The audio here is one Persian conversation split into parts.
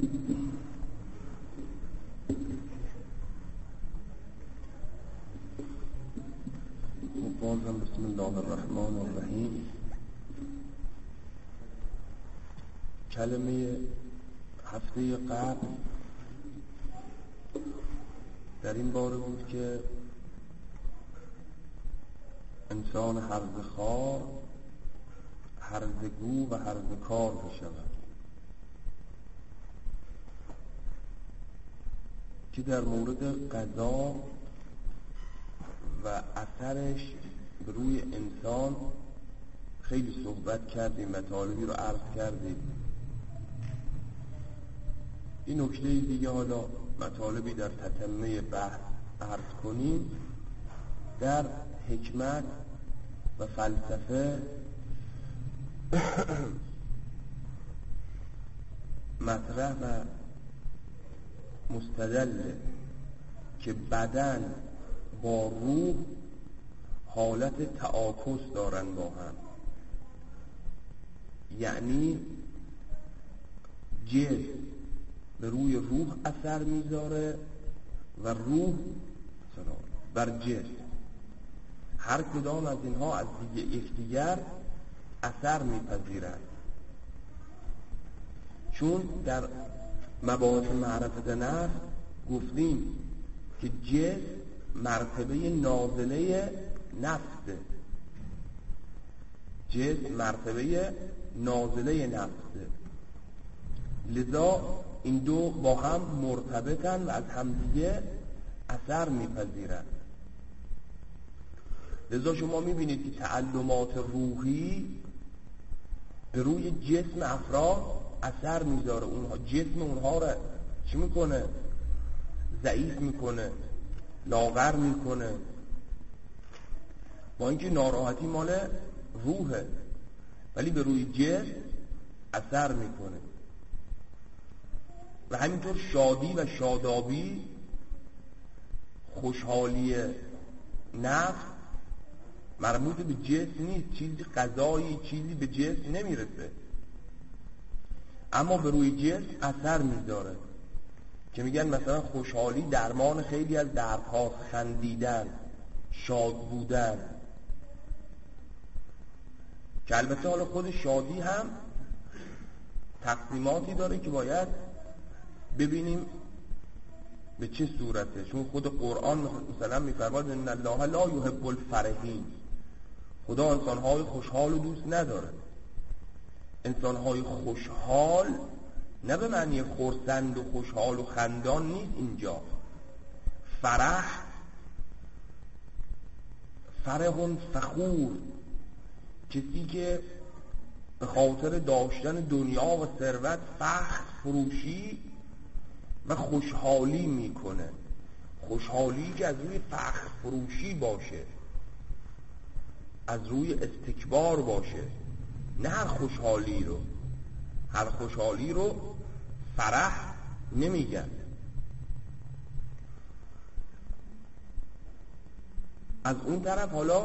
بازم بسم الله الرحمن الرحیم. کلمه هفته قبل در این باره بود که انسان هرزخوار هرزگو و هرزکار بشود، که در مورد قضا و اثرش به روی انسان خیلی صحبت کردیم، مطالبی رو عرض کردیم. این نکته دیگه حالا مطالبی در تتمه بحث عرض کنیم. در حکمت و فلسفه مطرح و مستدل که بدن با روح حالت تعاکس دارن با هم، یعنی جسم به روی روح اثر میذاره و روح بر جسم. هر کدام از اینها از یکدیگر اثر میپذیرند، چون در مباحث معرفت نفس گفتیم که جسم مرتبه نازله نفسه، جسم مرتبه نازله نفسه، لذا این دو با هم مرتبطن و از همدیگه اثر میپذیرن. لذا شما میبینید که تعلمات روحی به روی جسم افراد اثر میذاره. اونها جسم اونها رو چی میکنه؟ ضعیف میکنه، لاغر میکنه، با اینکه ناراحتی مال روحه ولی به روی جسم اثر میکنه. و همینطور شادی و شادابی، خوشحالی نفس مربوط به جسم نیست، چیزی غذایی چیزی به جسم نمیرسه، اما به روی جسم اثر میذاره. که میگن مثلا خوشحالی درمان خیلی از دردها، خندیدن، شاد بودن، که البته حالا خود شادی هم تقسیماتی داره که باید ببینیم به چه صورته. چون خود قرآن مثلا میفرماد ان الله لا یحب الفرحین، خدا انسانهای خوشحال رو دوست نداره. انسانهای خوشحال نه به معنی خرسند و خوشحال و خندان نیست اینجا. فرح فخور، کسی که به خاطر داشتن دنیا و ثروت فخر فروشی و خوشحالی میکنه. خوشحالی که از روی فخر فروشی باشه، از روی استکبار باشه، نه هر خوشحالی رو فرح نمیگن. از اون طرف حالا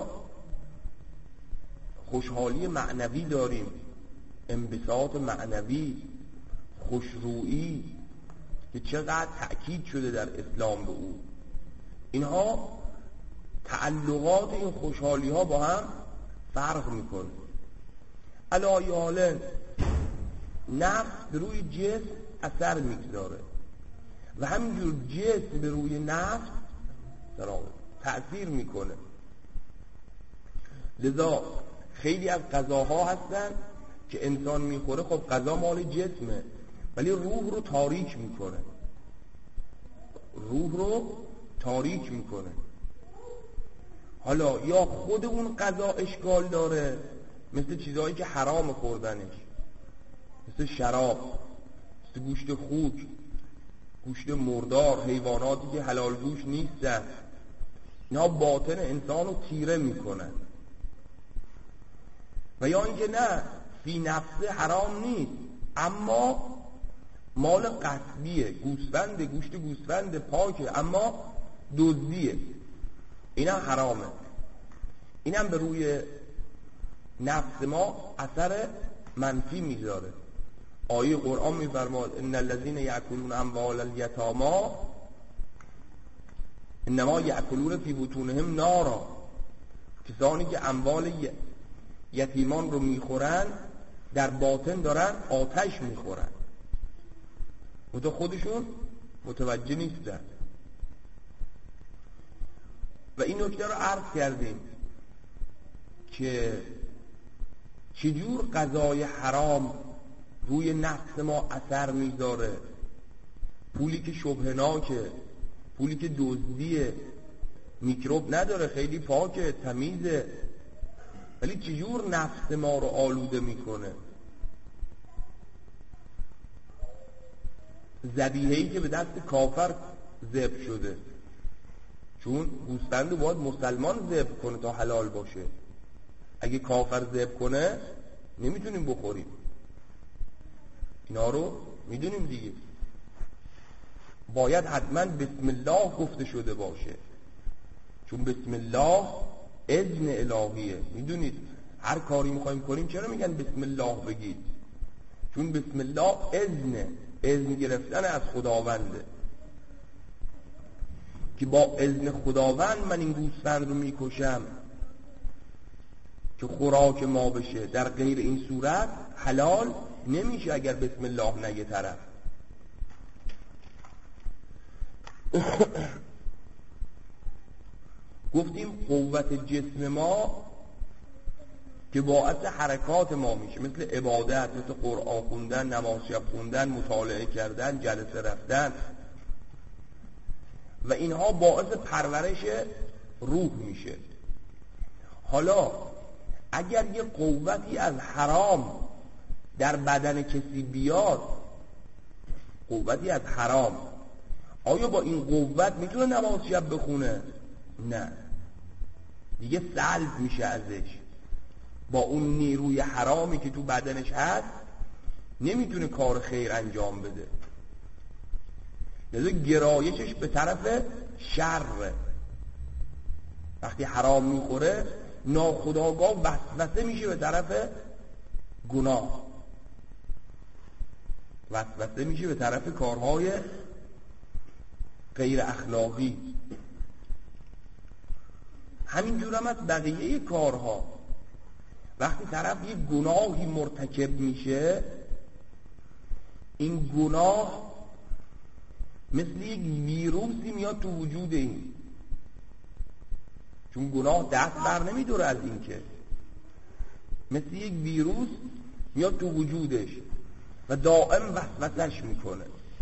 خوشحالی معنوی داریم، انبساط معنوی، خوشرویی که چقدر تأکید شده در اسلام به او. اینها تعلقات این خوشحالی ها با هم فرق میکنه. علی حال نفس به روی جسم اثر میگذاره و همینجور جسم به روی نفس تأثیر میکنه. لذا خیلی از غذاها هستن که انسان میخوره، خب غذا مال جسمه ولی روح رو تاریک میکنه. حالا یا خود اون غذا اشکال داره، مثل چیزهایی که حرام خوردنش، مثل شراب، مثل گوشت خوک، گوشت مردار، حیواناتی که حلال گوش نیستن، اینا باطن انسان رو تیره میکنن. و یا اینکه نه، فی نفسه حرام نیست اما مال غصبیه، گوشت گوسفند پاکه اما دزدیه، اینا حرامه. اینم به روی نفس ما اثر منفی میذاره. آیه قرآن میفرماد ان الذين یأکلون اموال الیتامی انما یأکلون فی بطونهم نارا، کسانی که اموال یتیمان رو میخورن در باطن دارن آتش میخورن، و خودشون متوجه نیستن. و این نکته رو عرض کردیم که چجور غذای حرام روی نفس ما اثر میذاره. پولی که شبهناکه، پولی که دزدیه، میکروب نداره، خیلی پاکه، تمیزه، ولی چجور نفس ما رو آلوده میکنه. ذبیحه‌ای که به دست کافر ذبح شده، چون گوسفند رو باید مسلمان ذبح کنه تا حلال باشه. اگه کافر ذبح کنه نمیتونیم بخوریم. اینا رو میدونیم دیگه. باید حتما بسم الله گفته شده باشه، چون بسم الله اذن الهیه. میدونید هر کاری میخوایم کنیم چرا میگن بسم الله بگید؟ چون بسم الله اذن گرفتن از خداونده، که با اذن خداوند من این گوسفند رو میکشم که خوراک ما بشه. در غیر این صورت حلال نمیشه اگر بسم الله نگه طرف. گفتیم قوت جسم ما که باعث حرکات ما میشه، مثل عبادت، مثل قرآن خوندن، نماز شب خوندن، مطالعه کردن، جلسه رفتن، و اینها باعث پرورش روح میشه. حالا اگر یه قوتی از حرام در بدن کسی بیاد، قوتی از حرام، آیا با این قوت میتونه نماز شب بخونه؟ نه، دیگه سلب میشه ازش. با اون نیروی حرامی که تو بدنش هست نمیتونه کار خیر انجام بده، لذا گرایشش به طرف شر. وقتی حرام میخوره ناخودآگاه وسوسه میشه به طرف گناه، وسوسه میشه به طرف کارهای غیر اخلاقی. همینجور هم از بقیه کارها. وقتی طرف یک گناهی مرتکب میشه، این گناه مثل یک ویروسی میاد تو وجود این، چون گناه دست بر نمیداره از این، که مثل یک ویروس میاد تو وجودش و دائم وسوسش میکنه.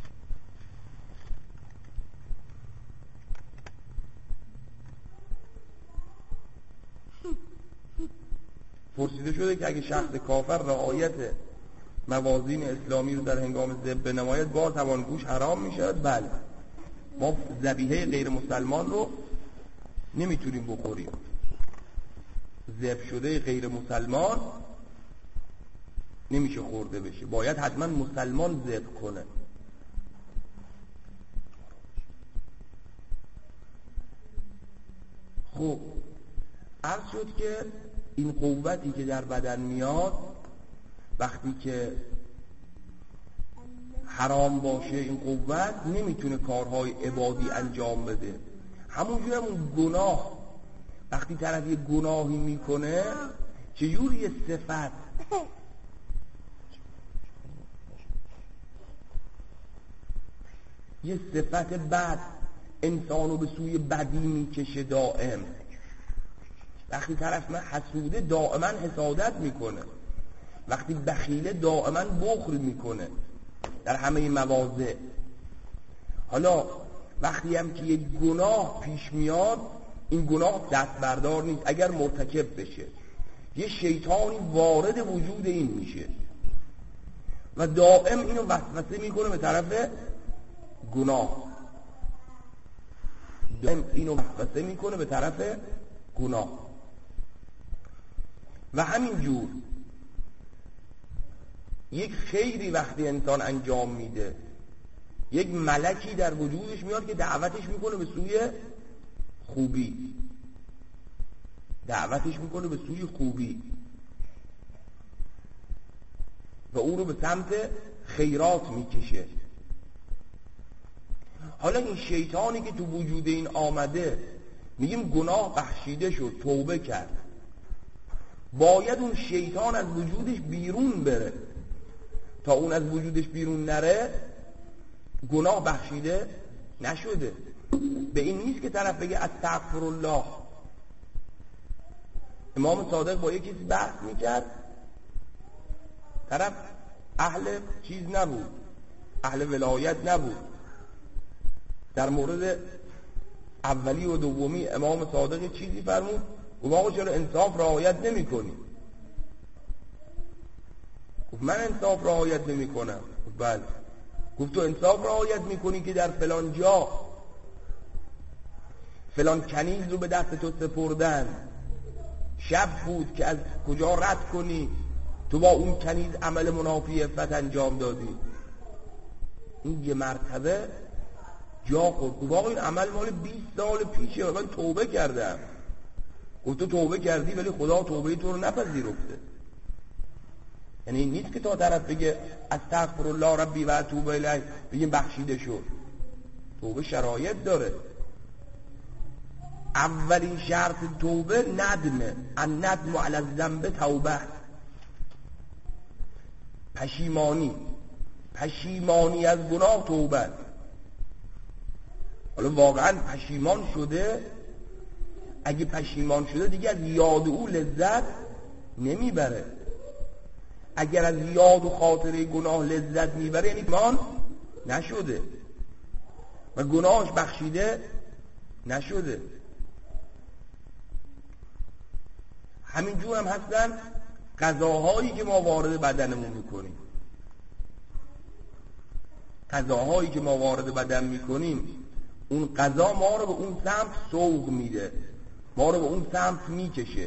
پرسیده شده که اگه شخص کافر رعایت موازین اسلامی رو در هنگام ذبح بنماید باز هم گوش حرام میشه؟ بله، ما ذبیحه غیر مسلمان رو نمیتونیم بخوریم. ذبح شده غیر مسلمان نمیشه خورده بشه، باید حتما مسلمان ذبح کنه. خب عرض شد که این قوتی که در بدن میاد وقتی که حرام باشه، این قوت نمیتونه کارهای عبادی انجام بده. همونجور همون گناه، وقتی طرف یه گناهی میکنه چجوری یه صفت بد انسانو به سوی بدی میکشه دائم. وقتی طرف حسوده دائما حسادت میکنه، وقتی بخیله دائما بخل میکنه در همه مواضع. حالا وقتی هم که یک گناه پیش میاد، این گناه دست بردار نیست. اگر مرتکب بشه یه شیطانی وارد وجود این میشه و دائم اینو وسوسه میکنه به طرف گناه، دائم اینو وسوسه میکنه به طرف گناه. و همینجور یک خیری وقتی انسان انجام میده، یک ملکی در وجودش میاد که دعوتش میکنه به سوی خوبی، دعوتش میکنه به سوی خوبی و او رو به سمت خیرات میکشه. حالا این شیطانی که تو وجود این آمده، میگیم گناه بخشیده شد، توبه کرد، باید اون شیطان از وجودش بیرون بره. تا اون از وجودش بیرون نره گناه بخشیده نشده. به این نیست که طرف بگه استغفرالله. امام صادق با یکی بحث میکرد، طرف اهل چیز نبود، اهل ولایت نبود. در مورد اولی و دومی امام صادق چیزی فرمود، گفت آقا چرا انصاف رعایت نمی کنی؟ گفت من انصاف رعایت نمی کنم. گفت بله. گفت تو انصاف رعایت می کنی که در فلان جا فلان کنیز رو به دست تو سپردن، شب بود که از کجا رد کنی، تو با اون کنیز عمل منافی عفت انجام دادی. این یه مرتبه جا خورد. گفت آقا این عمل مال 20 سال پیشه، من توبه کردم. گفت تو توبه کردی ولی خدا توبه تو رو نپذیرفته. یعنی این نیست که تا طرف بگه استغفرالله ربی و اتوب الیه بگیم بخشیده شد. توبه شرایط داره. اولین شرط توبه ندمه، الندم علی الذنب توبه، پشیمانی از گناه توبه. حالا واقعا پشیمان شده، اگه پشیمان شده دیگه از یاد او لذت نمیبره. اگر از یاد و خاطره گناه لذت میبره یعنی ایمان نشده و گناهش بخشیده نشده. همینجور هم هستن غذاهایی که ما وارد بدنمون میکنیم. غذاهایی که ما وارد بدن میکنیم، اون غذا ما رو به اون سمت سوق میده، ما رو به اون سمت میکشه.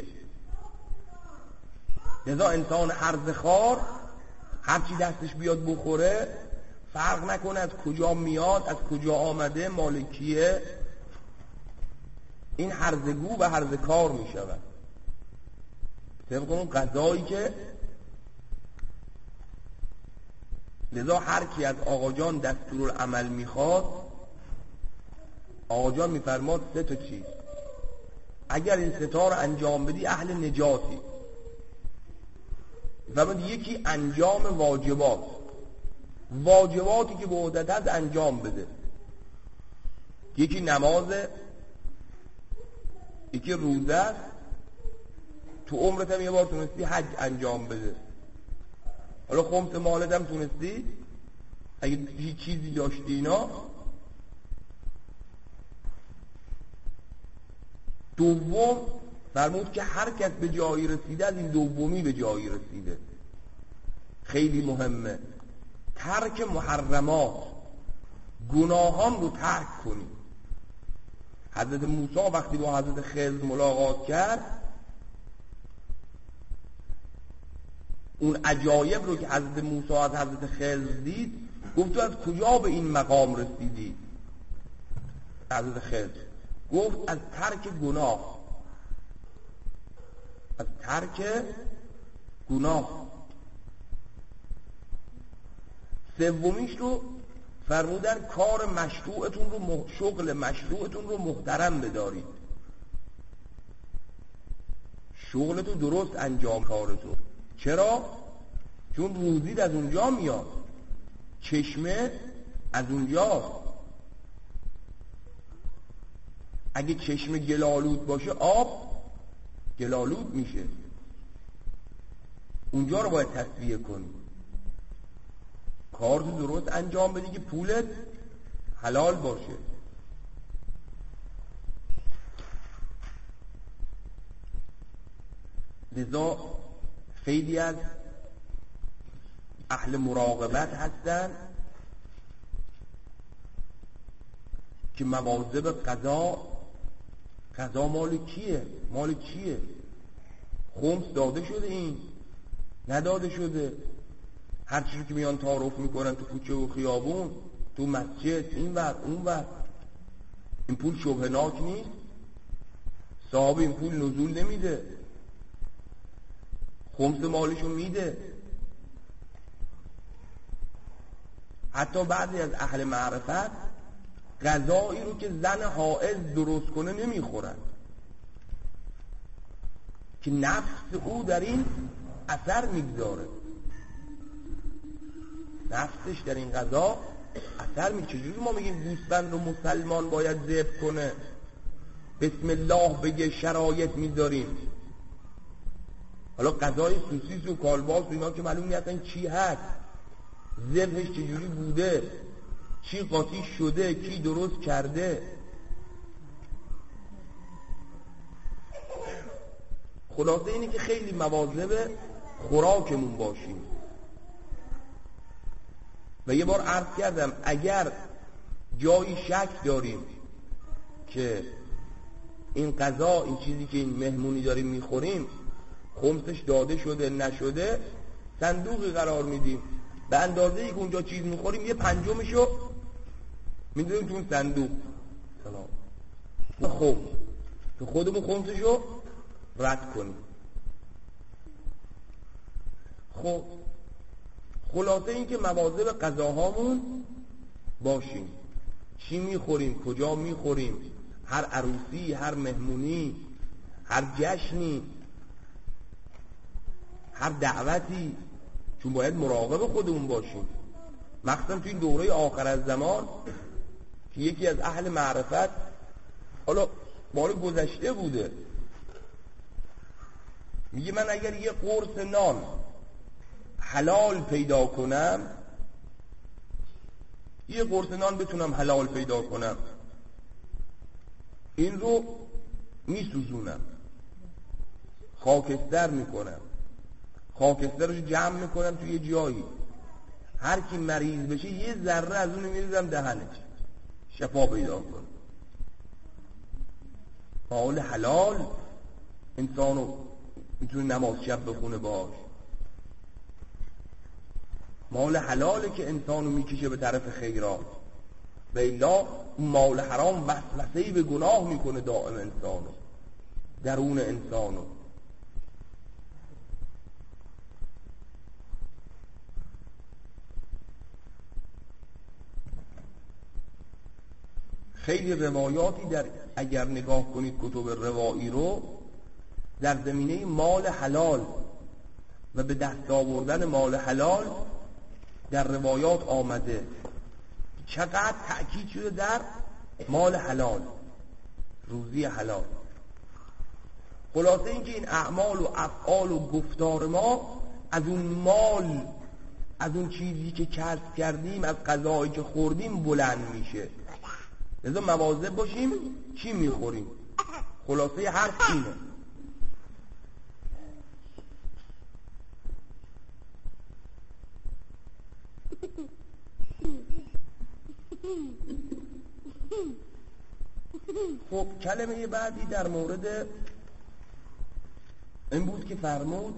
لذا انسان هرزخوار هرچی دستش بیاد بخوره، فرق نکنه از کجا میاد، از کجا آمده، مالکیه، این هرزگو و هرزکار میشود طبق اون غذایی که. لذا هر کی از آقا جان دستورالعمل میخواد، آقا جان میفرماد 3 تا چیز، اگر این 3 تا رو انجام بدی اهل نجاتی. فرمود یکی انجام واجباتی که به عهدت هست انجام بده. یکی نمازه، یکی روزه است، تو عمرت هم یه بار تونستی حج انجام بده. حالا خمس مالت هم تونستی، اگه هیچ چیزی داشتی اینا. دوم فرمود که هر کس به جایی رسیده از این دومی به جایی رسیده. خیلی مهمه ترک محرمات، گناهان رو ترک کنی. حضرت موسی وقتی با حضرت خضر ملاقات کرد، اون عجایب رو که حضرت موسی از حضرت خضر دید، گفت تو از کجا به این مقام رسیدی؟ حضرت خضر گفت از ترک گناه، از ترک گناه. سومیش رو فرمودن کار مشروعتون رو، شغل مشروعتون رو محترم بدارید. شغلتو درست انجام کارتو. چرا؟ چون روزید از اونجا میاد، چشمه از اونجاست. اگه چشمه گلالود باشه آب گلالود میشه، اونجا رو باید تصفیه کنی. کارتو درست انجام بدی که پولت حلال باشه. لذا خیلی از اهل مراقبت هستن که مواظب قضا مال کیه؟ مال چیه؟ خمس داده شده، این نداده شده. هر چیزی که میان تعارف میکنن تو کوچه و خیابون، تو مسجد، این ور اون ور، این پول شبهناک نیست؟ صاحب این پول نزول نمیده، خمس مالشو میده. حتی بعضی از اهل معرفت غذایی رو که زن حائض درست کنه نمیخورن که نفس او در این اثر میگذاره، نفسش در این غذا اثر میگذاره. چجوری ما میگیم گوسفند رو مسلمان باید ذبح کنه، بسم الله بگه، شرایط میذاریم؟ حالا غذای سوسیس و کالباس و اینا که معلوم نیست اصلا چی هست، ذبحش چجوری بوده، چی قاطی شده، کی درست کرده. خلاصه اینه که خیلی مواظب خوراکمون باشیم. و یه بار عرض کردم اگر جایی شک داریم که این غذا، این چیزی که این مهمونی داریم میخوریم خمسش داده شده نشده، صندوقی قرار میدیم به اندازه ای که اونجا چیز میخوریم یه پنجمشو میدونیم تو اون صندوق. خب که خودمون خمسشو رد کنیم. خب خلاصه این که مواظب غذاهامون باشیم، چی میخوریم، کجا میخوریم، هر عروسی، هر مهمونی، هر جشنی، هر دعوتی، چون باید مراقب خودمون باشیم. مخصوصا توی دوره آخر از زمان که یکی از اهل معرفت، حالا بار گذشته بوده، میگه من اگر یه قرص نان حلال پیدا کنم، یه قرص نان بتونم حلال پیدا کنم، این رو میسوزونم، خاکستر میکنم، خاکسترش جمع میکنم توی یه جایی، هر کی مریض بشه یه ذره از اون میریزم دهنش، شفا پیدا کنه. مال حلال انسانو میتونه نماز شب بخونه باش، مال حلاله که انسانو میکشه به طرف خیرات، و الا مال حرام وسوسه‌ای به گناه میکنه دائم انسانو، درون انسانو. خیلی روایاتی در اگر نگاه کنید کتب روایی رو در زمینه مال حلال و به دست آوردن مال حلال در روایات آمده، چقدر تأکید شده در مال حلال، روزی حلال. خلاصه این که این اعمال و افعال و گفتار ما از اون مال، از اون چیزی که کسب کردیم، از غذایی که خوردیم بلند میشه. لذا مواظب باشیم چی میخوریم. خلاصه حرف اینه. خب کلمه بعدی در مورد این بود که فرمود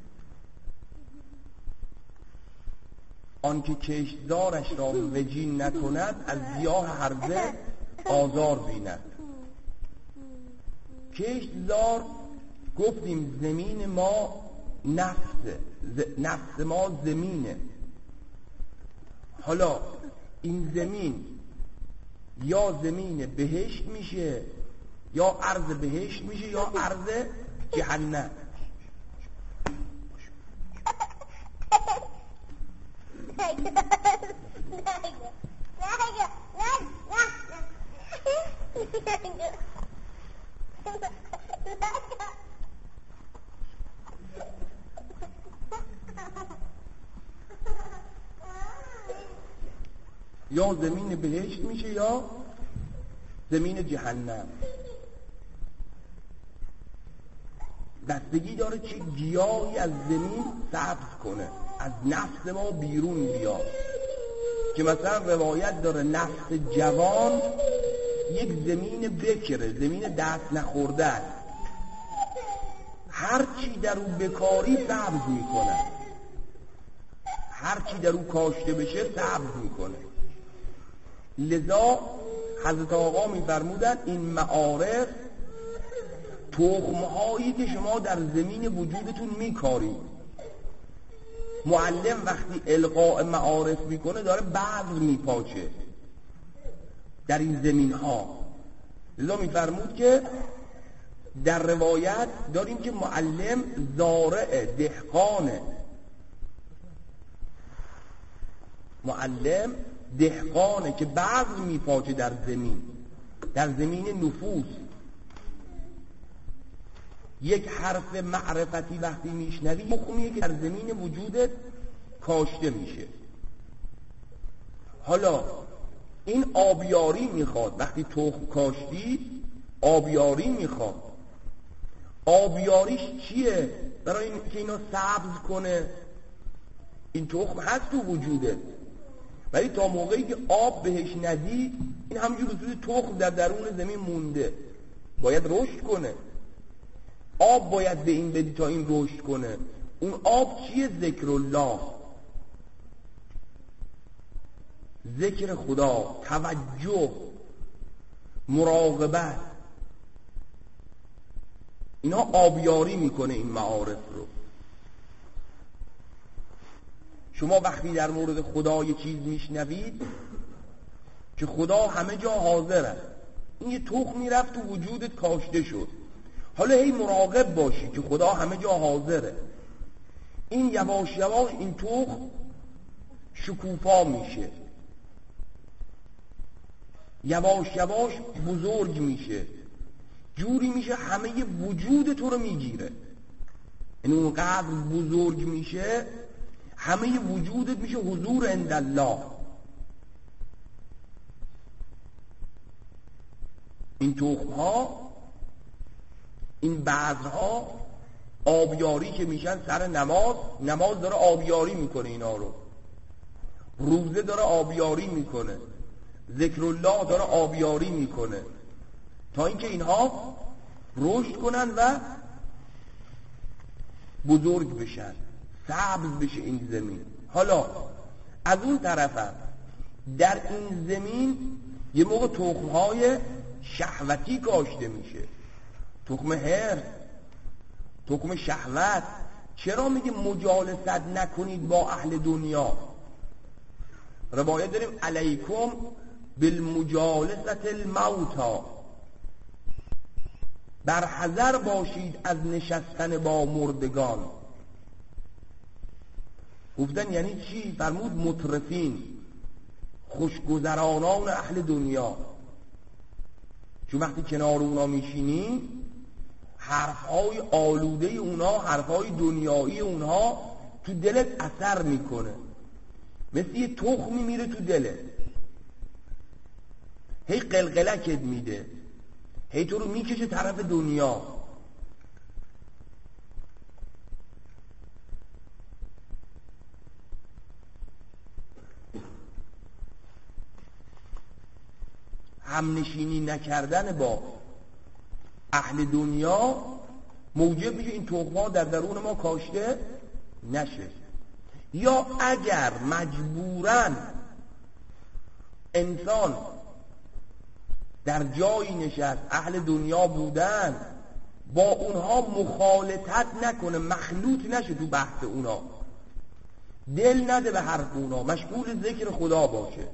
آنکه کشتزارش را وجین نکند از گیاه هرزه آزار بیند. کشتزار گفتیم زمین ما نفسه، نفس ما زمینه. حالا این زمین یا زمین بهشت میشه یا ارض بهشت میشه یا ارض جهنم. یا زمین بهشت میشه یا زمین جهنم. بستگی داره چه گیاهی از زمین سبز کنه، از نفس ما بیرون بیاد. که مثلا روایت داره نفس جوان یک زمین بکره، زمین دست نخورده، هر چی در اون بکاری سبز میکنه، هر چی در اون کاشته بشه سبز میکنه. لذا حضرت آقا میفرمودن این معارف تخمهایی که شما در زمین وجودتون میکارید، معلم وقتی القاء معارف میکنه داره بذر میپاچه در این زمین ها. لذا میفرمود که در روایت داریم که معلم زارع دهقانه، معلم دهقانه که بذر میپاچه در زمین، در زمین نفوس. یک حرف معرفتی وقتی میشنوی تخمیه که در زمین وجودت کاشته میشه. حالا این آبیاری میخواد، وقتی تخم کاشتی آبیاری میخواد. آبیاریش چیه؟ برای این که اینو سبز کنه. این تخم هست تو وجودت، ولی تا موقعی که آب بهش ندی این همینجور توی تخم در درون زمین مونده، باید رشد کنه. آب باید به این بدی تا این رشد کنه. اون آب چیه؟ ذکر الله، ذکر خدا، توجه، مراقبت. اینا آبیاری میکنه این معارف رو. شما وقتی در مورد خدا یه چیز میشنوید که خدا همه جا حاضره، این یه تخمی رفت تو وجودت کاشته شد، حالا هی مراقب باشی که خدا همه جا حاضره. این یواش یواش این تخم شکوفا میشه، یواش یواش بزرگ میشه، جوری میشه همه وجود تو رو میگیره. این اونقدر بزرگ میشه همه وجودت میشه حضور عند الله. این تخم ها، این بذرها آبیاری که میشن سر نماز، نماز داره آبیاری میکنه اینا رو، روزه داره آبیاری میکنه، ذکر الله داره آبیاری میکنه، تا اینکه اینها رشد کنن و بزرگ بشن، سبز بشه این زمین. حالا از اون طرف در این زمین یه موقع تخمهای شهوتی کاشته میشه، تخم هر، تخم شهوت. چرا میگه مجالست نکنید با اهل دنیا؟ روایت داریم علیکم بالمجالست الموتا، بر حذر باشید از نشستن با مردگان. گفتن یعنی چی؟ فرمود مترفین، خوشگذرانان اهل دنیا. چون وقتی کنار اونا میشینی حرفهای آلوده اونا، حرفهای دنیایی اونا تو دلت اثر میکنه، مثل یه تخمی میره تو دلت، هی قلقلکت میده، هی تو رو میکشه طرف دنیا. همنشینی نکردن با اهل دنیا موجب میشه این تخم‌ها در درون ما کاشته نشه. یا اگر مجبوراً انسان در جایی نشست اهل دنیا بودن، با اونها مخالطت نکنه، مخلوط نشه تو بحث اونا، دل نده به حرف اونا، مشغول ذکر خدا باشه،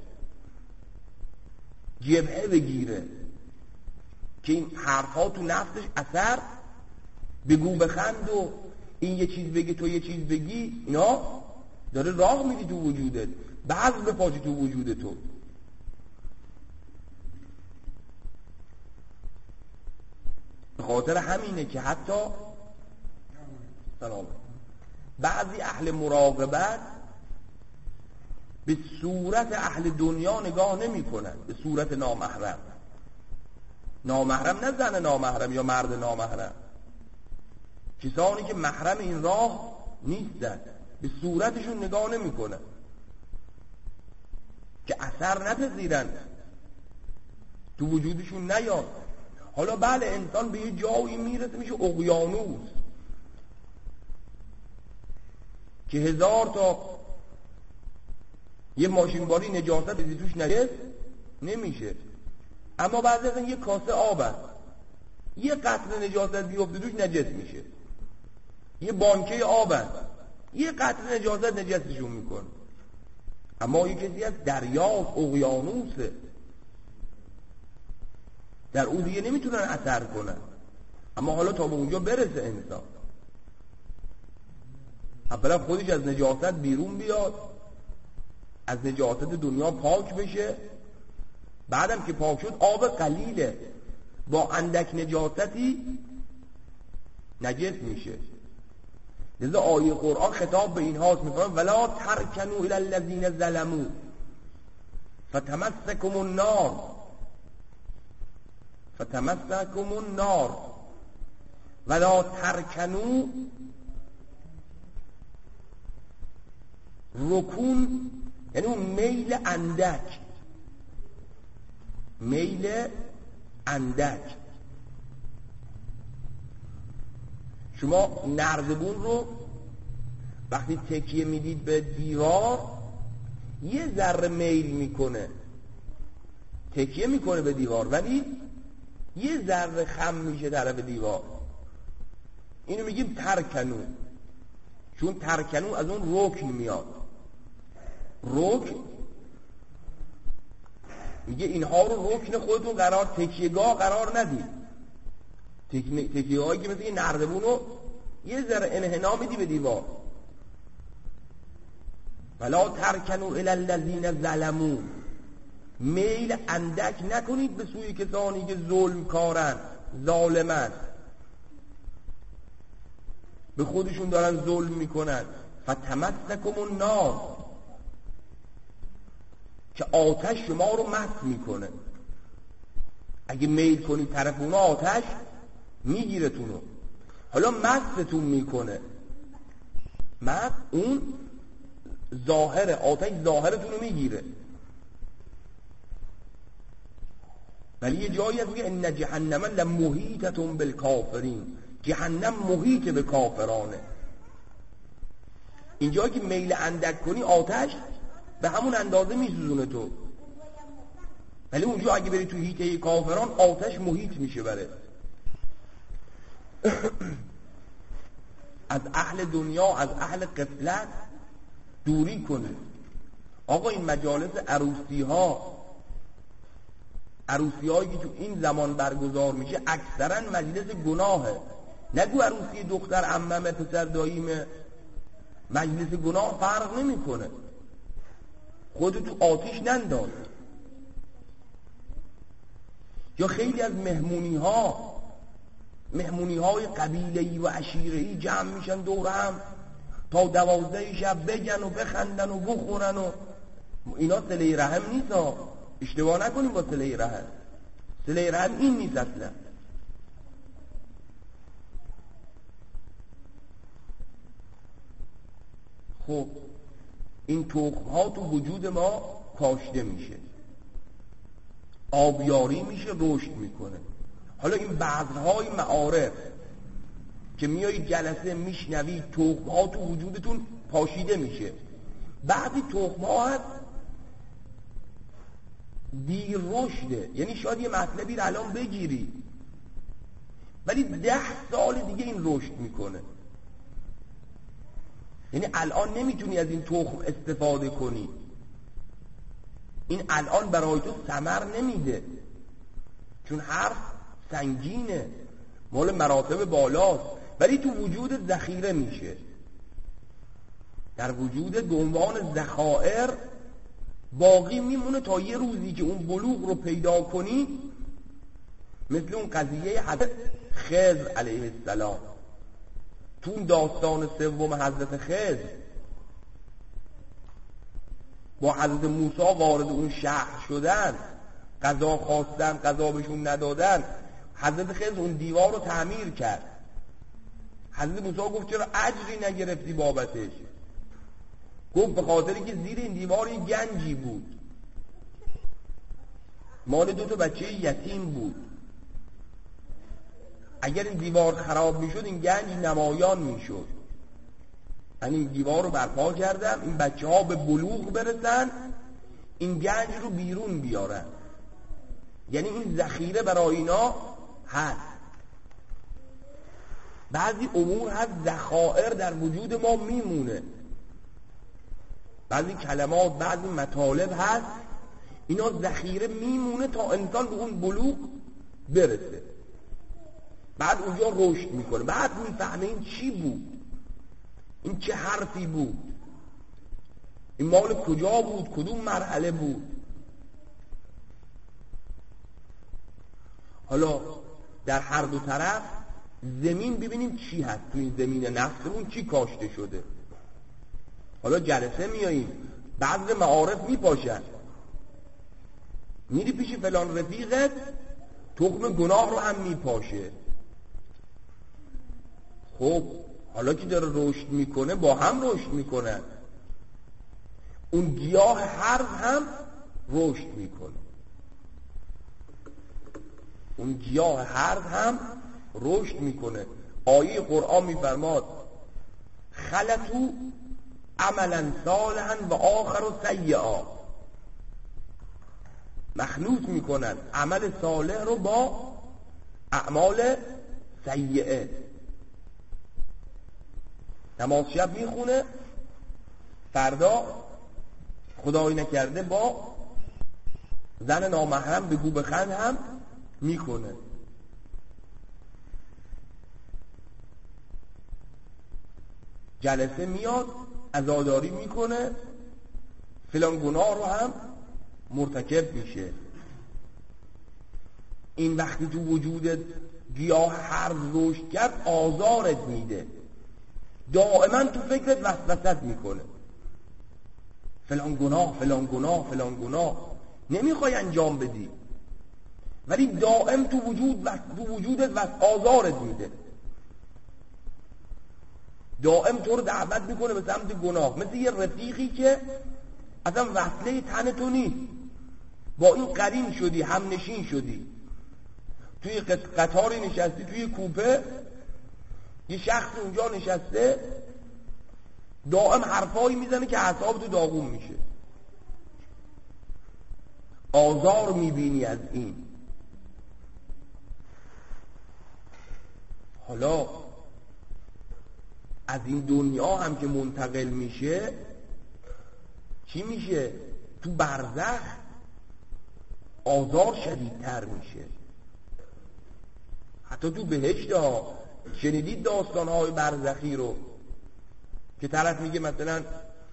جبهه بگیره که این حرفها تو نفسش اثر، بگو بخند و این یه چیز بگی تو یه چیز بگی، اینا داره راه میدی تو وجودت، بعض بپاچه تو وجود تو. به خاطر همینه که حتی بعضی اهل مراقبت به صورت اهل دنیا نگاه نمی کنن، به صورت نامحرم. نامحرم نه زن نامحرم یا مرد نامحرم، کسانی که محرم این راه نیستن، به صورتشون نگاه نمی کنن که اثر نپذیرن، تو وجودشون نیاد. حالا بله انسان به یه جایی میرسه میشه اقیانوس که 1000 تا یه ماشینباری نجاست بزی توش نجس نمیشه، اما بعضی از یه کاسه آب هست، یه قطره نجاست بیفته توش نجس میشه. یه بانکه آب هست، یه قطره نجاست نجسشون میکنه. اما یه کسی از دریاست، اقیانوسه، در اون دیگه نمیتونن اثر کنن. اما حالا تا به اونجا برسه انسان، اولا خودش از نجاست بیرون بیاد، از نجاست دنیا پاک بشه. بعدم که پاک شد آب قلیله با اندک نجاستی نجس میشه. لذا آیه قرآن خطاب به این هاست، میفرماید ولا ترکنوا الی الذین ظلموا فتمسکم النار ولا ترکنوا. رکون یعنی اون میل اندک. شما نردبون رو وقتی تکیه میدید به دیوار یه ذره میل میکنه، تکیه میکنه به دیوار ولی یه ذره خم میشه طرف دیوار. اینو میگیم ترکنو، چون ترکنو از اون رکن میاد. رکن میگه اینها رو رکن خودتون قرار، تکیهگاه قرار ندید. تکیهگاهی که مثل این نردبون رو یه ذره انحنا میدی به دیوار. ولا ترکنوا الی الذین ظلموا، میل اندک نکنید به سوی کسانی که ظلم کارن، ظالمن، به خودشون دارن ظلم میکنن. فتمسکم النار، که آتش شما رو مس میکنه. اگه میل کنید طرف اونا آتش میگیرتونو. حالا مستون میکنه، مس اون ظاهره، آتش ظاهرتون رو میگیره. ولی یه جایی هست که ان جهنم لمحیطة بالکافرین، جهنم محیط به کافرانه. اینجا که میل اندک کنی آتش به همون اندازه میسوزونه تو، ولی اونجا اگه بری تو حیطه کافران آتش محیط میشه بره. از اهل دنیا، از اهل غفلت دوری کنه. آقا این مجالس عروسی هایی که تو این زمان برگزار میشه اکثرا مجلس گناهه. نگو عروسی دختر عمم پسر داییمه، مجلس گناه فرق نمیکنه. خودت تو آتیش ننداز. یا خیلی از مهمونی های قبیله‌ای و عشیره‌ای جمع میشن دور هم تا 12 شب بگن و بخندن و بخورن و اینا صله رحم نیست. اشتباه نکنیم با صله رحم. صله رحم این نیست اصلا. خب این تخم ها تو وجود ما کاشته میشه، آبیاری میشه، رشد میکنه. حالا این بذرهای معارف که میایی جلسه میشنوی، تخم ها تو وجودتون پاشیده میشه. بعضی تخم ها هست دیر رشده، یعنی شاید یه مطلبی رو الان بگیری ولی 10 سال دیگه این رشد میکنه. یعنی الان نمیتونی از این تخم استفاده کنی، این الان برای تو ثمر نمیده، چون حرف سنگینه، مال مراتب بالاست، ولی تو وجود ذخیره میشه، در وجود به عنوان ذخایر باقی میمونه تا یه روزی که اون بلوغ رو پیدا کنی. مثل اون قضیه حضرت خضر علیه السلام تو اون داستان سوم حضرت خضر با حضرت موسی وارد اون شهر شدن، غذا خواستن، غذا بهشون ندادن. حضرت خضر اون دیوار رو تعمیر کرد. حضرت موسی گفت چرا اجری نگرفتی بابتش؟ گفت به خاطری که زیر این دیوار یه گنجی بود، مال 2 بچه یتیم بود. اگر این دیوار خراب میشد این گنج نمایان میشد. من این دیوار رو برپا کردم این بچه ها به بلوغ برسن، این گنج رو بیرون بیارن. یعنی این ذخیره برای اینا هست. بعضی امور هست ذخایر در وجود ما میمونه، بعضی کلمات، بعضی مطالب هست اینا ذخیره میمونه تا انسان به اون بلوغ برسه، بعد اونجا رشد میکنه، بعد میفهمه این چی بود، این چه حرفی بود، این مال کجا بود، کدوم مرحله بود. حالا در هر دو طرف زمین ببینیم چی هست، تو این زمین نفسمون چی کاشته شده. حالا جلسه میاییم، بعض معارف میپاشن، میری پیش فلان رفیقت تخم گناه رو هم میپاشه. خب حالا که داره رشد میکنه با هم رشد میکنن، اون گیاه حرف هم رشد میکنه، اون گیاه حرف هم رشد میکنه. آیه قرآن میفرماد خلطو عملا صالحا و آخر سیئا، مخلوط میکنن عمل صالح رو با اعمال سیئه. نماز شب میخونه، فردا خدایی نکرده با زن نامحرم به گو بخند هم میکنه. جلسه میاد عزاداری میکنه، فلان گناه رو هم مرتکب میشه. این وقتی تو وجودت گیاه حرف رشد کرد آزارت میده، دائما تو فکرت وسوست میکنه، فلان گناه فلان گناه فلان گناه نمیخوای انجام بدی، ولی دائم تو وجودت آزارت میده، دائم تو رو دعوت میکنه به سمت گناه. مثل یه رفیقی که اصلا وصله تن تو نیست، با این قرین شدی، هم نشین شدی، توی قطاری نشستی، توی کوپه یه شخص اونجا نشسته دائم حرفایی میزنه که اعصاب تو داغون میشه، آزار میبینی از این. حالا از این دنیا هم که منتقل میشه چی میشه؟ تو برزخ آزار شدیدتر میشه. حتی تو بهشت ها شنیدید داستانهای برزخی رو که طرف میگه مثلا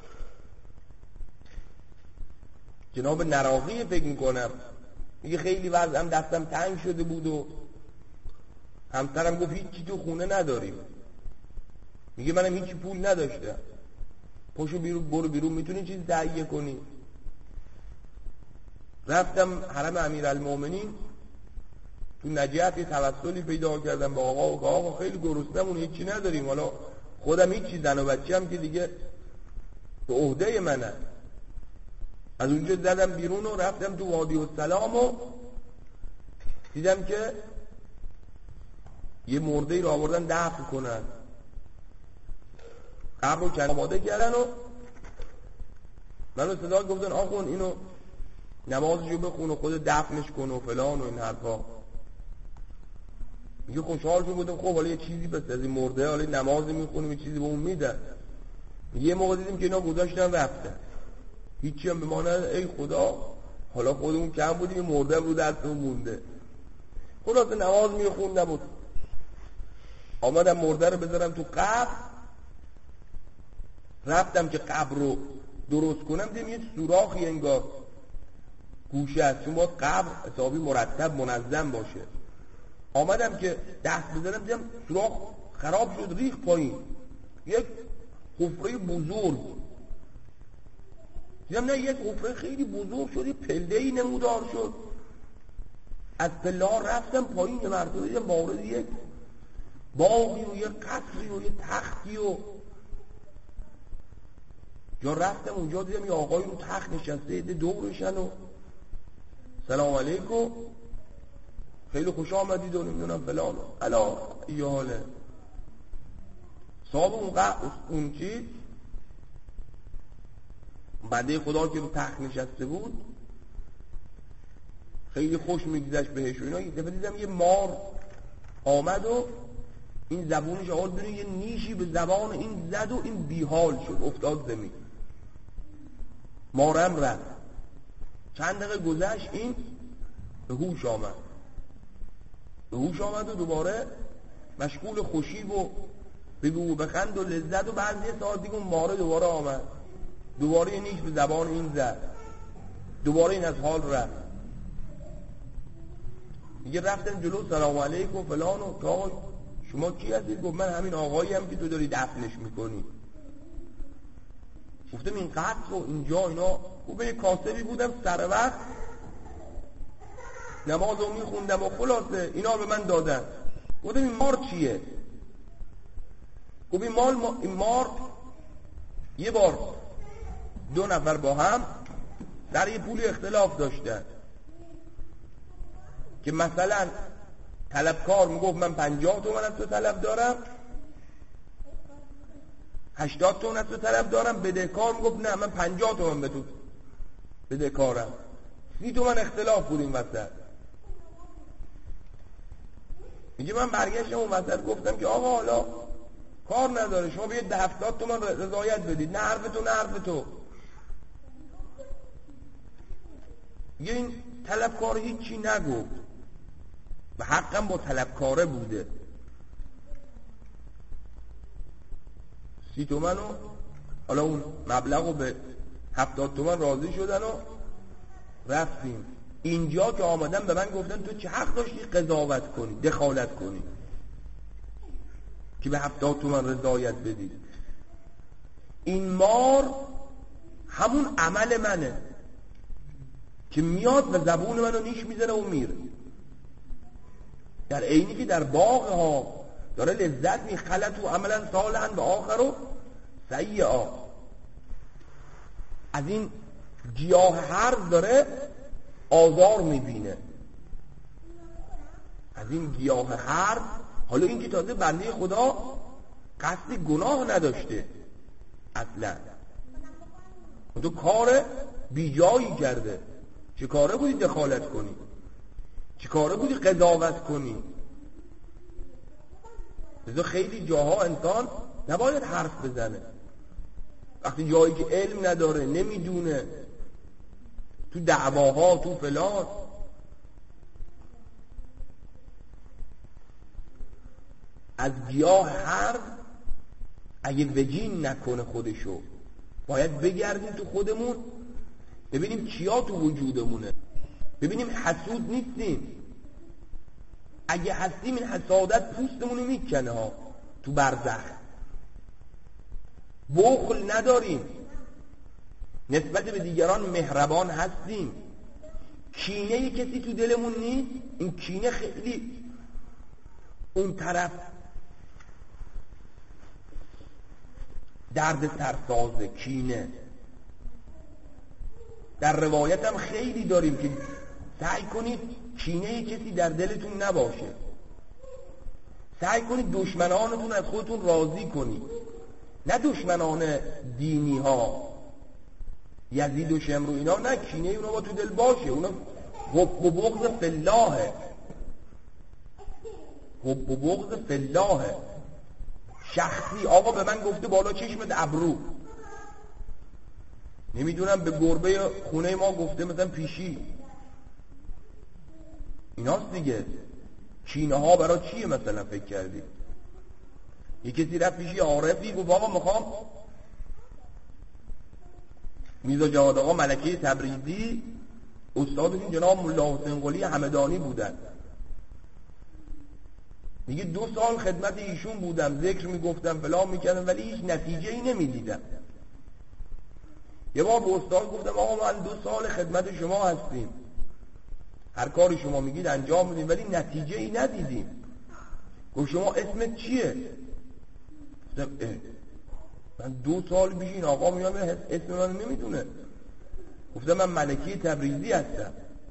جناب نراقی فکر میکنم میگه خیلی وضعم دستم تنگ شده بود و همسرم گفت هیچی تو خونه نداریم، میگه منم هیچی پول نداشتم، پاشو بیرون، برو بیرون، میتونی چیز تهیه کنی. رفتم حرم امیرالمومنین تو نجف یه توسلی پیدا کردم با آقا و آقا خیلی گرسنمون، هیچی نداریم، حالا خودم هیچی، زن و بچه هم که دیگه به عهده منه. از اونجا زدم بیرون و رفتم تو وادی السلام و دیدم که یه مرده رو آوردن دفن کنن، قبر رو کن آماده کردن و منو صدا گفتن آخون اینو نمازشو بخون و خود دفنش کن و فلان و این حرفا. میگه خوشحال شدم، گفتم خب حالا یه چیزی پس از این مرده حالا نماز میخونیم یه چیزی به اون میدن. یه موقع دیدیم که اینا گذاشتن رفتن، هیچی هم به ما ندن. ای خدا، حالا خودمون کم بودیم مرده رو دستمون مونده. خلاصه نماز میخوندم و آمدم مرده رو بذارم تو قبر. رفتم که قبر رو درست کنم، دیدم یه سوراخی انگار گوشه است، چون باید قبر حسابی مرتب منظم باشه. آمدم که دست بزنم دیدم سوراخ خراب شد، ریخت پایین، یک حفره بزرگ. دیدم نه، یک حفره خیلی بزرگ شد، پله‌ای نمودار شد. از پله ها رفتم پایین، یه مرتبه دیدم وارد یک باغی و یه قصری و یه تختی و جا رفتم اونجا دیدم یه آقای رو تخت نشسته، دورشن و سلام علیکم، خیلی خوش آمدید و نمیدونم فلان الا یه حاله. صاحب اون چیز بنده خدا که رو تخت نشسته بود خیلی خوش میگذشت بهش و اینا. یه دفعه دیدم یه مار آمد و این زبونش آقا دونه یه نیشی به زبان این زد و این بیحال شد، افتاد زمین. مارم رفت. چند دقیقه گذشت، این به هوش آمد. به هوش آمد و دوباره مشغول خوشیب و بگو بخند و لذت و بعد یه ساعت دیگه اون ماره دوباره آمد، دوباره یه نیش به زبان این زد، دوباره این از حال رفت. میگه رفتم جلو سلام علیکم فلان و که آقا شما کی هستید؟ گفت من همین آقایی هم که تو داری دفنش میکنی. گفتم این قتل و اینجا اینا. گفت یه کاسبی بودم سر وقت نماز رو میخوندم و خلاصه اینا به من دادن. گفتم این مار چیه؟ گفت این مار یه بار 2 نفر با هم در یه پولی اختلاف داشتن که مثلا طلبکار میگفت من 50 تومن از تو طلب دارم، 80 تومن از تو طلب دارم، بدهکار میگفت نه من 50 تومن به تو بدهکارم. 30 تومن اختلاف بود این وسط. میگه من برگشتم اون وسط گفتم که آقا حالا کار نداره شما بیاید 70 تومن رضایت بدید، نه حرف تو نه حرف تو. میگه این طلبکار هیچی نگفت و حقم با طلبکاره بوده. 30 تومن و حالا اون مبلغ رو به 70 تومن راضی شدن و رفتیم. اینجا که آمدن به من گفتن تو چه حق داشتی قضاوت کنی، دخالت کنی که به 70 تومن رضایت بدید؟ این مار همون عمل منه که میاد و زبون منو نیش میزنه و میره، در عینی که در باغ ها داره لذت میخلط و عملا صالحا و آخر و سیئا. از این گیاه حرب داره آزار میبینه، از این گیاه حرب. حالا این که تازه بنده خدا قصد گناه نداشته اصلا، تو کار بیجایی کرده. چه کاره بودی دخالت کنی؟ چه کاره بودی قضاوت کنی؟ لذا خیلی جاها انسان نباید حرف بزنه وقتی جایی که علم نداره، نمیدونه، تو دعواها تو فلان. از گیاه حرف اگه وجین نکنه خودشو، باید بگردیم تو خودمون ببینیم چیا تو وجودمونه، ببینیم حسود نیستیم. اگه هستیم این حسادت پوستمونو میکنه ها تو برزخ. بخل نداریم، نسبت به دیگران مهربان هستیم. کینه کسی تو دلمون نیست. این کینه خیلی اون طرف درد سرسازه. کینه در روایت هم خیلی داریم که سعی کنید کینه کسی در دلتون نباشه. سعی کنید دشمنانتون از خودتون راضی کنید، نه دشمنان دینی ها یزید و شمر و اینا، نه، کینه اونا با تو دل باشه. اونا حب و بغض فالله، حب و بغض فالله شخصی. آقا به من گفته بالا چشمت ابرو، نمیدونم به گربه خونه ما گفته مثلا پیشی. ایناست دیگه. کینه ها برای چیه مثلا فکر کردی؟ یه کسی رفت پیشی عارفی گفت آقا میخوام میرزا جواد آقا ملکه تبریزی استادشون جناب ملا حسین قلی همدانی بودن. میگه 2 سال خدمت ایشون بودم، ذکر میگفتم فلان میکردم ولی هیچ نتیجه ای نمیدیدم. یه بار به استاد گفتم آقا من 2 سال خدمت شما هستیم، هر کاری شما میگید انجام میدیم ولی نتیجه ای ندیدیم. گفت شما اسمت چیه؟ گفتم من 2 سال پیش این آقا میام اسم من نمیدونه. گفتم من ملکی تبریزی هستم.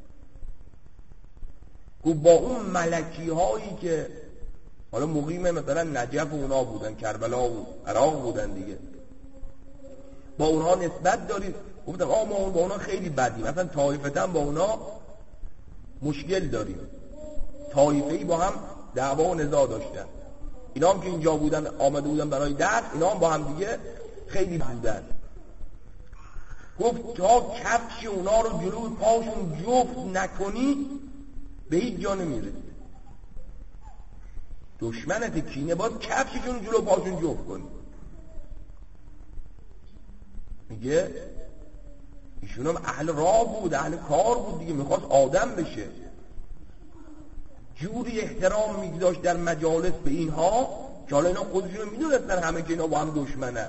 گفت با اون ملکی هایی که حالا مقیم مثلا نجف و اونا بودن، کربلا و عراق بودن دیگه، با اونها نسبت دارید؟ گفتم آقا ما با اونا خیلی بدیم، مثلا طایفتن با اونا مشکل داریم، طایفه‌ای با هم دعوا و نزاع داشتن. اینا هم که اینجا بودن آمده بودن برای درس، اینا هم با هم دیگه خیلی بودن. گفت تا کفش اونا رو جلو پاشون جفت نکنی به هیچ جا نمیرسی. دشمنت کینه باید کفششون جلو پاشون جفت کنی. میگه ایشون هم اهل راه بود، اهل کار بود دیگه، میخواست آدم بشه. جوری احترام میگذاشت در مجالس به اینها که حالا اینا خودشون میدونستن همه که اینا با هم دشمنن.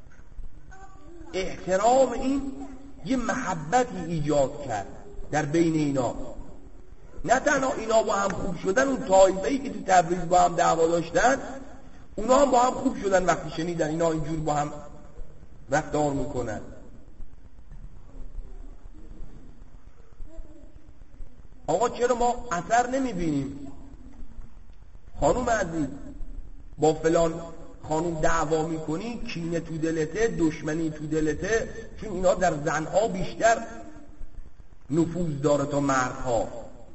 احترام این یه محبتی ایجاد کرد در بین اینا. نه تنها اینا با هم خوب شدن، اون طایفه‌ای که تو تبریز با هم دعوا داشتن اونا هم با هم خوب شدن وقتی شنیدن اینا اینجور با هم رفتار میکنن. آقا چرا ما اثر نمیبینیم؟ خانوم عزیز با فلان خانوم دعوا میکنی، کینه تو دلته، دشمنی تو دلته، چون اینا در زنها بیشتر نفوذ داره تا مردها.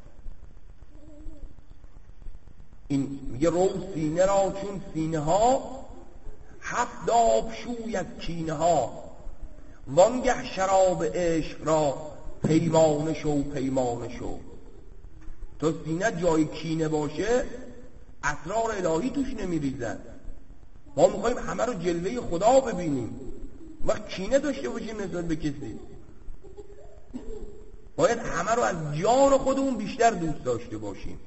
این میگه رو سینه را چون سینه ها، 7 آب شوی از کینه ها، وانگه شراب عشق را پیمانه شو پیمانه شو. تا سینه جای کینه باشه اسرار الهی توش نمیریزن. ما میخواییم همه رو جلوه خدا ببینیم، وقت کینه داشته باشیم نسبت به کسی. باید همه رو از جان خودمون بیشتر دوست داشته باشیم.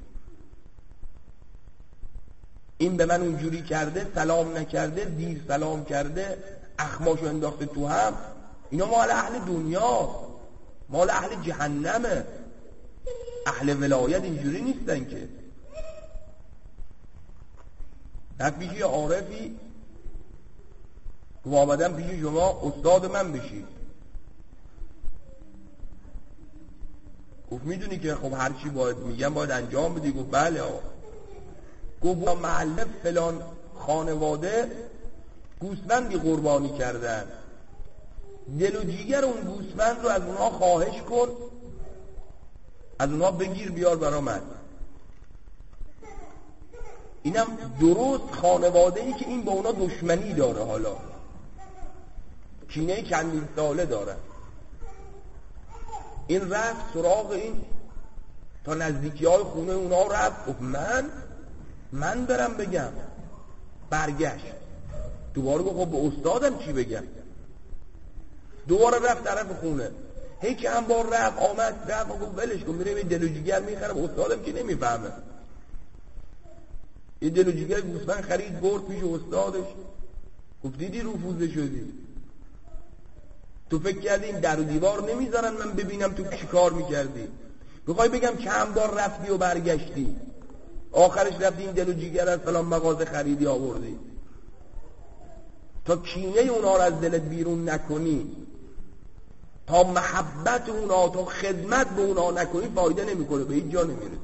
این به من اونجوری کرده، سلام نکرده، دیر سلام کرده، اخماشو انداخته تو هم، اینا مال اهل دنیا، مال اهل جهنمه. اهل ولایت اینجوری نیستن که. بعد پیش یه عارفی گفت آمدم پیش شما استاد من بشید. گفت میدونی که خب هر چی باید میگم باید انجام بدی؟ گفت بله آقا. گفت محله فلان خانواده گوسفندی قربانی کردن، دل و جیگر اون گوسفند رو از اونها خواهش کن، از اونها بگیر بیار برا من. اینم درست خانواده ای که این با اونا دشمنی داره، حالا کینه چندین ساله داره. این رفت سراغ این تا نزدیکی های خونه اونا رفت. گفت من برم بگم. برگشت دوباره گفت به استادم چی بگم؟ دوباره رفت طرف خونه. هی که هم بار رفت آمد رفت و گفت ولش کن میرم یه دل و جیگر میخرم. استادم که نمیفهمه. یه دل و جیگر گوسفند خرید برد پیش استادش. گفت دیدی رفوزه شدی؟ تو فکر کردی این در و دیوار نمیذارن من ببینم تو چی کار میکردی؟ میخوای بگم چند بار رفتی و برگشتی، آخرش رفتی این دل و جیگر از فلان مغازه خریدی آوردی. تا کینه اونا رو از دلت بیرون نکنی، تا محبت اونا، تا خدمت به اونا نکنی، فایده نمیکنه، به هیچ جا نمیرسی.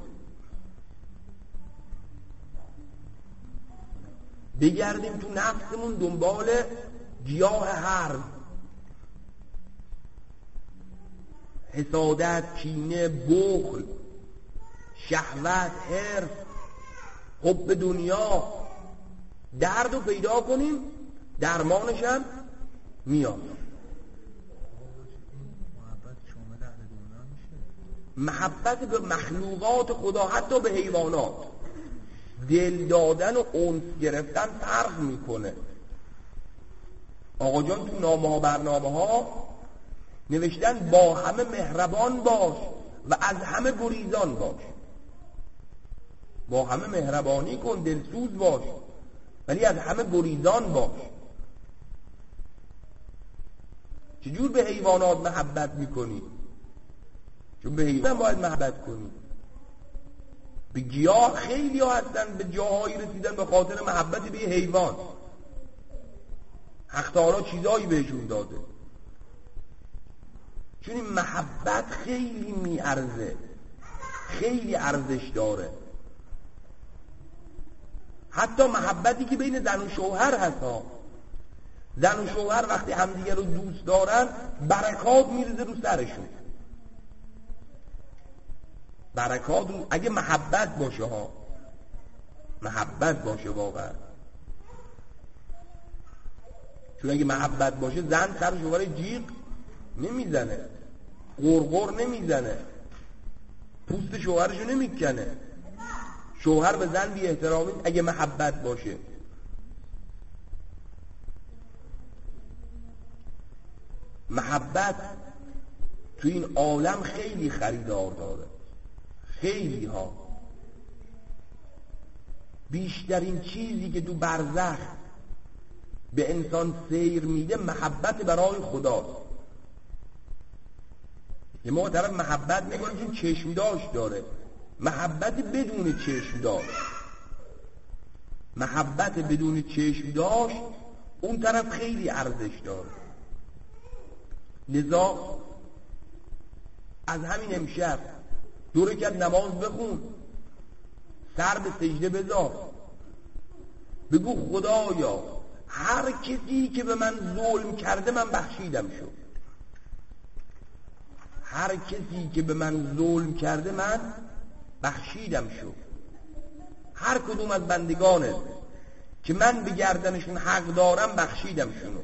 بگردیم تو نفسمون دنبال گیاه حرب، حسادت، کینه، بخل، شهوت، حرص، حب دنیا. درد رو پیدا کنیم درمانش هم میاد. محبت به مخلوقات خدا، حتی به حیوانات، دل دادن و انس گرفتن فرق میکنه. آقا جان تو نامه ها برنامه ها نوشتن با همه مهربان باش و از همه گریزان باش. با همه مهربانی کن، دلسوز باش، ولی از همه گریزان باش. چجور به حیوانات محبت میکنی؟ چون به حیوان باید محبت کنی. به گیاه خیلی ها هستن به جاهایی رسیدن به خاطر محبت به حیوان. حق تعالی چیزایی بهشون داده، چون این محبت خیلی میارزه، خیلی ارزش داره. حتی محبتی که بین زن و شوهر هست ها. زن و شوهر وقتی همدیگه رو دوست دارن برکات میریزه رو سرشون. برکات رو اگه محبت باشه ها، محبت باشه واقعا. چون اگه محبت باشه زن سر شوهر جیغ نمیزنه، غرغر نمیزنه، پوست شوهرشو نمیکنه. شوهر به زن بی احترامی اگه محبت باشه. محبت تو این عالم خیلی خریدار داره، خیلی ها. بیشترین چیزی که تو برزخ به انسان سیر میده محبت برای خداست. یه موقع طرف محبت میکنه چون چشم داشت داره، محبت بدون چشم داشت، محبت بدون چشم داشت اون طرف خیلی ارزش داره. لذا از همین امشب 2 رکعت نماز بخون، سر به سجده بذار، بگو خدایا هر کسی که به من ظلم کرده من بخشیدم شد، هر کسی که به من ظلم کرده من بخشیدم شد. هر کدوم از بندگانت که من به گردنشون حق دارم بخشیدم شنو.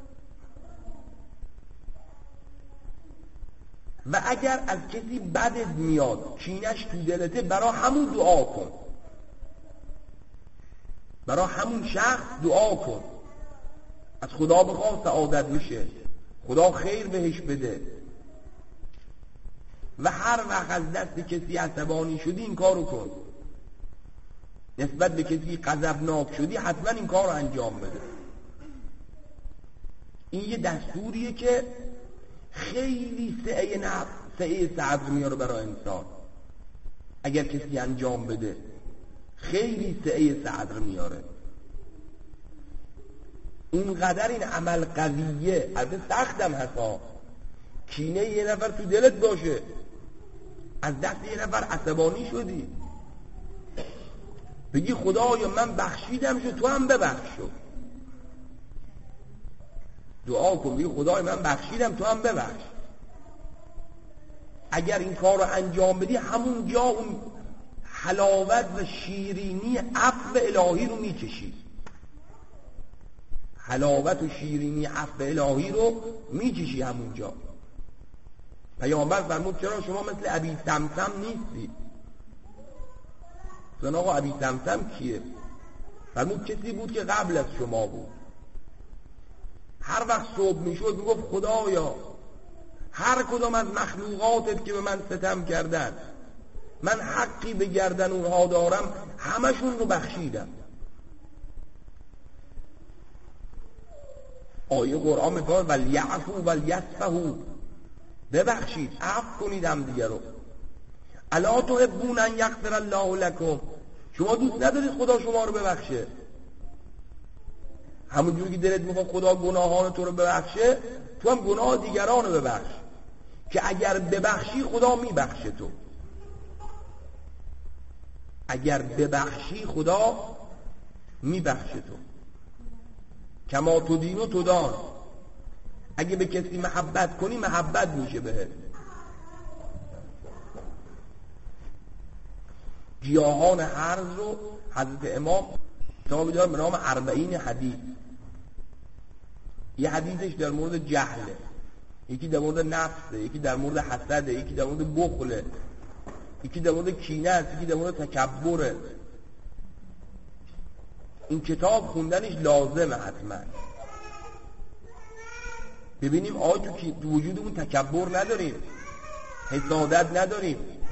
و اگر از کسی بدت میاد کینش تو دلته، برای همون دعا کن، برای همون شخص دعا کن، از خدا بخواه سعادت میشه، خدا خیر بهش بده. و هر وقت از دست کسی عصبانی شدی این کارو کن، نسبت به کسی غضبناک شدی حتما این کار رو انجام بده. این یه دستوریه که خیلی سعه صدر میاره برای انسان. اگر کسی انجام بده خیلی سعه صدر میاره. اونقدر این عمل قویه، البته سختم هستا. کینه یه نفر تو دلت باشه، از دست یه نفر عصبانی شدی، بگی خدایا من بخشیدم شو، تو هم ببخش شو. دعا کن بگی خدایا من بخشیدم تو هم ببخش. اگر این کار رو انجام بدی همونجا اون حلاوت و شیرینی عفو الهی رو میکشی، حلاوت و شیرینی عفو الهی رو میکشی همونجا. پیامبر فرمود چرا شما مثل ابی سمسم نیستی؟ زن آقا ابی سمسم کیه؟ فرمود کسی بود که قبل از شما بود. هر وقت صبح میشد میگفت خدایا هر کدام از مخلوقاتت که به من ستم کردن من حقی به گردن اونها دارم همشون رو بخشیدم. آیه قرآن میگه ولیعفو ولیصفحوا، ببخشید، عفو کنید هم دیگه رو. الا تحبون ان یغفر الله لکم، شما دوست ندارید خدا شما رو ببخشه؟ همونجوری که دلت میخواد خدا گناهان تو رو ببخشه، تو هم گناه دیگران رو ببخش، که اگر ببخشی خدا میبخشه تو. اگر ببخشی خدا میبخشه تو. کما تدین و تدان، اگه به کسی محبت کنی محبت میشه بهت. گیاهان هرز رو حضرت امام کتابی داره به نام 40 حدیث. یه حدیثش در مورد جهله، یکی در مورد نفسه، یکی در مورد حسده، یکی در مورد بخله، یکی در مورد کینه است، یکی در مورد تکبره. این کتاب خوندنش لازمه حتما. ببینیم آیا تو وجودمون تکبر نداریم، حسادت نداریم.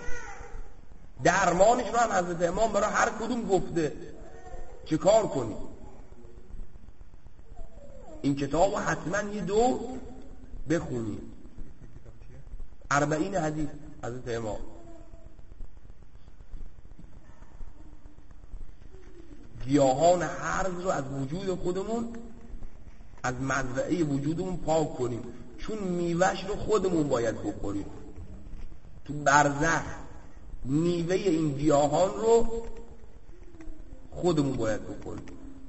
درمانش رو هم حضرت امام برای هر کدوم گفته چه کار کنیم. این کتاب رو حتما یه دور بخونیم. 40 حدیث حضرت امام. گیاهان هرز رو از وجود خودمون، از مزرعه وجودمون پاک کنیم، چون میوهش رو خودمون باید بخوریم. تو برزخ میوه این گیاهان رو خودمون باید بخوریم،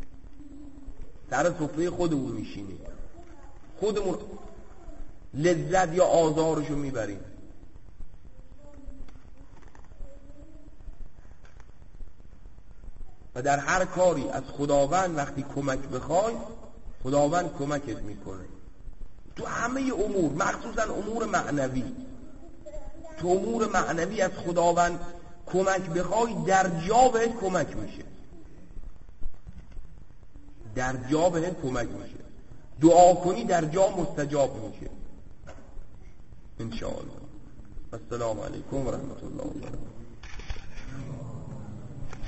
سر سفره خودمون میشینیم، خودمون لذت یا آزارشو میبریم. و در هر کاری از خداوند وقتی کمک بخوای خداوند کمکت میکنه تو همه امور، مخصوصا امور معنوی. تو امور معنوی از خداوند کمک بخوای، در جا بهت کمک میشه، در جا بهت کمک میشه. دعا کنی در جا مستجاب میشه انشاءالله. السلام علیکم و رحمت الله و برکاته.